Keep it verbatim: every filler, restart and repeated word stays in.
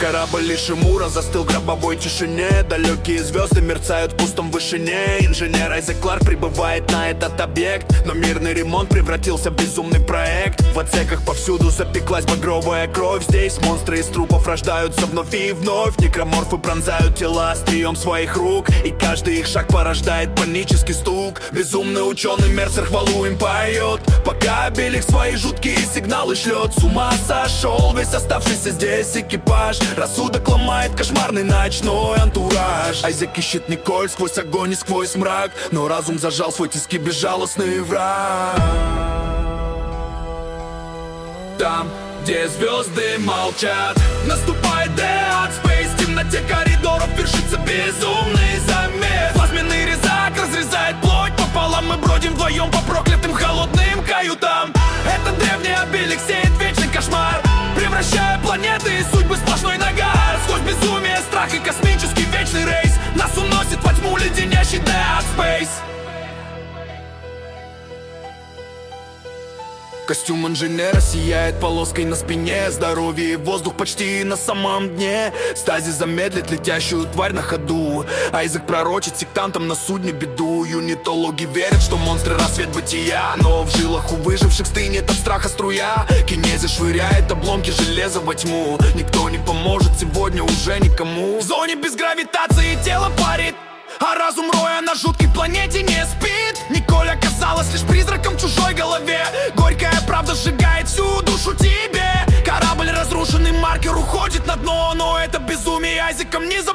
Корабль Ишимура застыл в гробовой тишине. Далекие звезды мерцают в пустом вышине. Инженер Айзек Кларк прибывает на этот объект, но мирный ремонт превратился в безумный проект. В отсеках повсюду запеклась багровая кровь. Здесь монстры из трупов рождаются вновь и вновь. Некроморфы пронзают тела острием своих рук, и каждый их шаг порождает панический стук. Безумный ученый Мерсер хвалу им поет, пока Обеликс свои жуткие сигналы шлет. С ума сошел весь оставшийся здесь экипаж. Рассудок ломает кошмарный ночной антураж. Айзек ищет Николь сквозь огонь и сквозь мрак, но разум зажал свой тиски безжалостный враг. Там, где звезды молчат, наступает Dead Space. В темноте коридоров вершится безумный замес. Плазменный резак разрезает плоть пополам. Мы бродим вдвоем по проклятым холодным каютам. Это древний Обеликс сеет вечный кошмар, превращая планеты и судьбы в сплошной нагар. Сквозь безумие, страх и космический вечный рейс нас уносит во тьму леденящий Dead Space. Костюм инженера сияет полоской на спине. Здоровье и воздух почти на самом дне. Стазис замедлит летящую тварь на ходу. Айзек пророчит сектантам на судне беду. Юнитологи верят, что монстры рассвет бытия, но в жилах у выживших стынет от страха струя. Кинези швыряет обломки железа во тьму. Никто не поможет сегодня уже никому. В зоне без гравитации тело парит, а разум Роя на жуткой планете не спит. Николь оказалась лишь призраком в чужой голове. Горькая правда сжигает всю душу тебе. Корабль разрушенный, маркер уходит на дно, но это безумие Айзеком не за